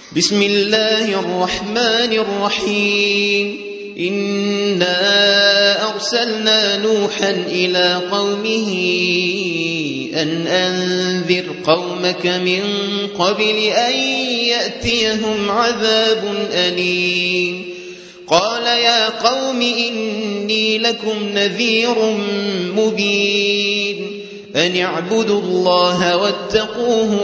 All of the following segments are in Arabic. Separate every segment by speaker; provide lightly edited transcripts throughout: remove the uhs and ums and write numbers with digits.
Speaker 1: بسم الله الرحمن الرحيم إنا أرسلنا نوحا إلى قومه أن أنذر قومك من قبل أن يأتيهم عذاب أليم قال يا قوم إني لكم نذير مبين أن اعبدوا الله واتقوه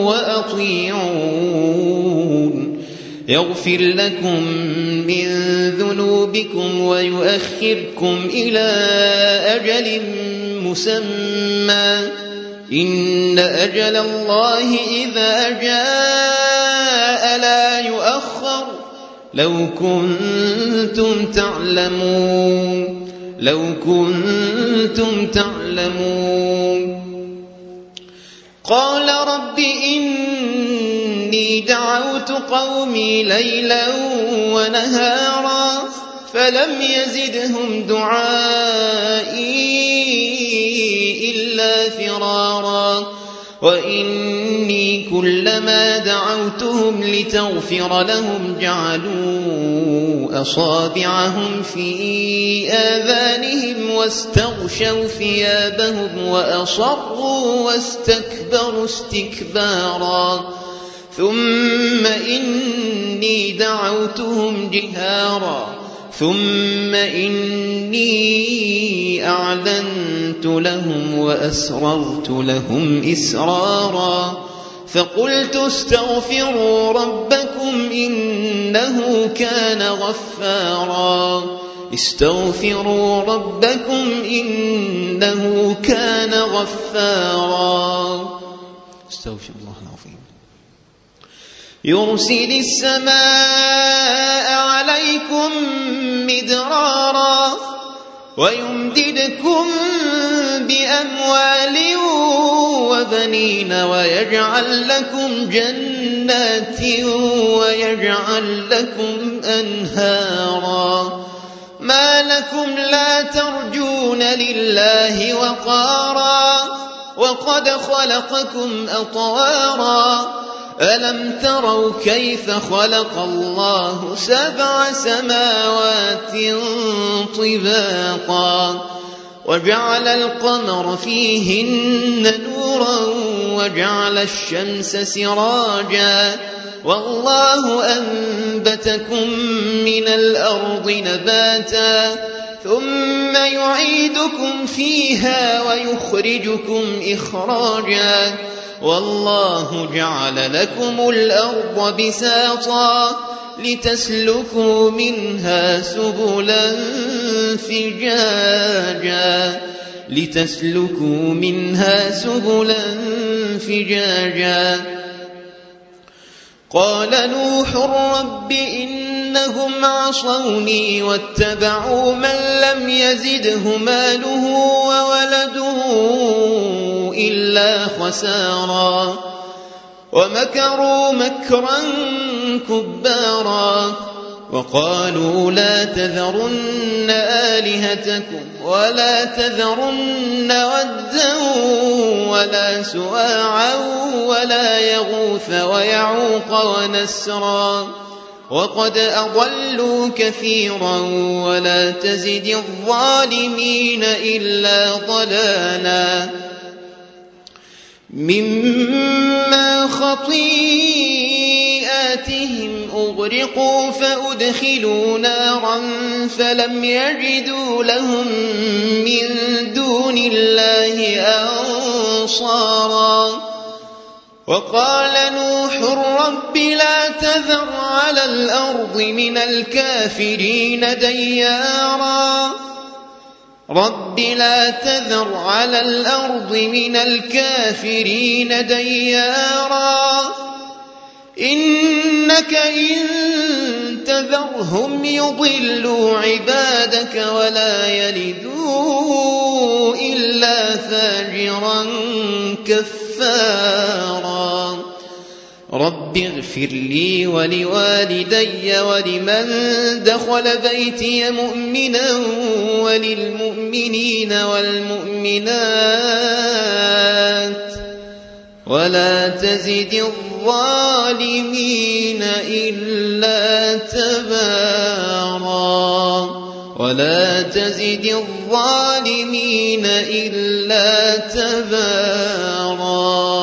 Speaker 1: وأطيعون يغفر لكم من ذنوبكم ويؤخركم إلى أجل مسمى إن أجل الله إذا جاء لا يؤخر لو كنتم تعلمون قال رب إني دعوت قومي ليلا ونهارا فلم يزدهم دعائي إلا فرارا وإني كلما دعوتهم لتغفر لهم جعلوا أصابعهم في آذانهم واستغشوا ثيابهم وأصروا واستكبروا استكبارا ثم إني دعوتهم جهارا ثم إني أعلنت لهم وأسررت لهم إسرارا فقلت استغفروا ربكم إنه كان غفارا استغفروا ربكم إنه كان غفارا استغفر الله العظيم يرسل السماء عليكم مدرارا ويمددكم بأموال وبنين ويجعل لكم جنات ويجعل لكم أنهارا ما لكم لا ترجون لله وقارا وقد خلقكم أطوارا ألم تروا كيف خلق الله 7 سماوات طباقا وجعل القمر فيهن نورا وجعل الشمس سراجا والله أنبتكم من الأرض نباتا ثم يعيدكم فيها ويخرجكم إخراجا والله جعل لكم الأرض بساطا لتسلكوا منها سبلا فجاجا قال نوح رب إنهم عصوني واتبعوا من لم يزده ماله وولده إلا خسارا ومكروا مكرا كبارا وقالوا لا تذرن آلهتكم ولا تذرن ودا ولا سواعا ولا يغوث ويعوق ونسرا وقد أضلوا كثيرا ولا تزد الظالمين إلا ضلالا مما خطيئاتهم أغرقوا فأدخلوا نارا فلم يجدوا لهم من دون الله أنصارا وقال نوح رب لا تذر على الأرض من الكافرين ديارا رب لا تذر على الأرض من الكافرين ديارا إنك إن تذرهم يضلوا عبادك ولا يلدوا إلا فاجرا كفارا رب اغفر لي ولوالدي ولمن دخل بيتي مؤمنا وللمؤمنين والمؤمنات ولا تزد الظالمين إلا تبارا ولا تزد الظالمين إلا تبارا